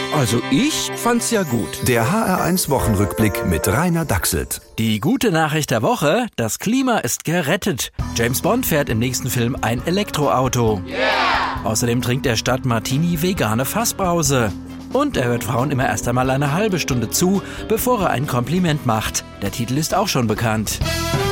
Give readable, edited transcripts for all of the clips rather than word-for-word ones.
Also ich fand's ja gut. Der HR1-Wochenrückblick mit Rainer Dachselt. Die gute Nachricht der Woche, das Klima ist gerettet. James Bond fährt im nächsten Film ein Elektroauto. Yeah! Außerdem trinkt er statt Martini vegane Fassbrause. Und er hört Frauen immer erst einmal eine halbe Stunde zu, bevor er ein Kompliment macht. Der Titel ist auch schon bekannt.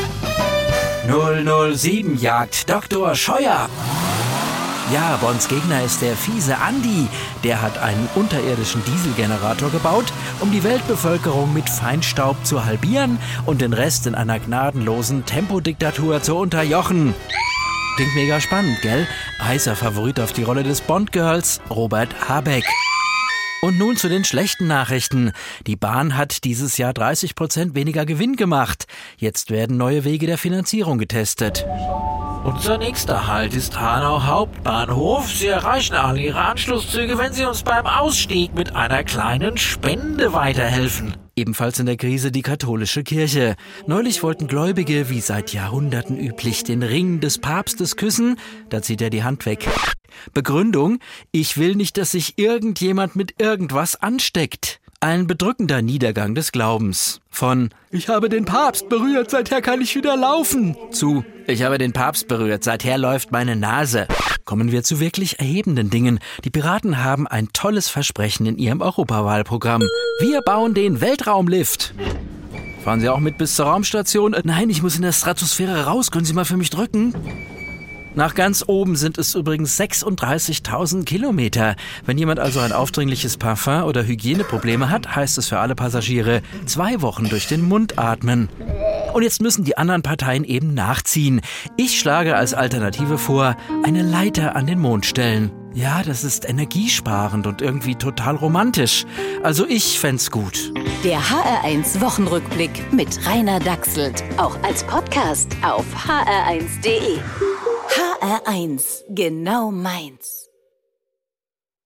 007 jagt Dr. Scheuer. Ja, Bonds Gegner ist der fiese Andi. Der hat einen unterirdischen Dieselgenerator gebaut, um die Weltbevölkerung mit Feinstaub zu halbieren und den Rest in einer gnadenlosen Tempodiktatur zu unterjochen. Klingt mega spannend, gell? Heißer Favorit auf die Rolle des Bond-Girls, Robert Habeck. Und nun zu den schlechten Nachrichten. Die Bahn hat dieses Jahr 30% weniger Gewinn gemacht. Jetzt werden neue Wege der Finanzierung getestet. Unser nächster Halt ist Hanau Hauptbahnhof. Sie erreichen alle Ihre Anschlusszüge, wenn Sie uns beim Ausstieg mit einer kleinen Spende weiterhelfen. Ebenfalls in der Krise die katholische Kirche. Neulich wollten Gläubige, wie seit Jahrhunderten üblich, den Ring des Papstes küssen. Da zieht er die Hand weg. Begründung: Ich will nicht, dass sich irgendjemand mit irgendwas ansteckt. Ein bedrückender Niedergang des Glaubens. Von "Ich habe den Papst berührt, seither kann ich wieder laufen" zu "Ich habe den Papst berührt, seither läuft meine Nase." Kommen wir zu wirklich erhebenden Dingen. Die Piraten haben ein tolles Versprechen in ihrem Europawahlprogramm. Wir bauen den Weltraumlift. Fahren Sie auch mit bis zur Raumstation? Nein, ich muss in der Stratosphäre raus. Können Sie mal für mich drücken? Nach ganz oben sind es übrigens 36.000 Kilometer. Wenn jemand also ein aufdringliches Parfum oder Hygieneprobleme hat, heißt es für alle Passagiere 2 Wochen durch den Mund atmen. Und jetzt müssen die anderen Parteien eben nachziehen. Ich schlage als Alternative vor, eine Leiter an den Mond stellen. Ja, das ist energiesparend und irgendwie total romantisch. Also ich fänd's gut. Der HR1 Wochenrückblick mit Rainer Dachselt. Auch als Podcast auf hr1.de. HR1, genau meins.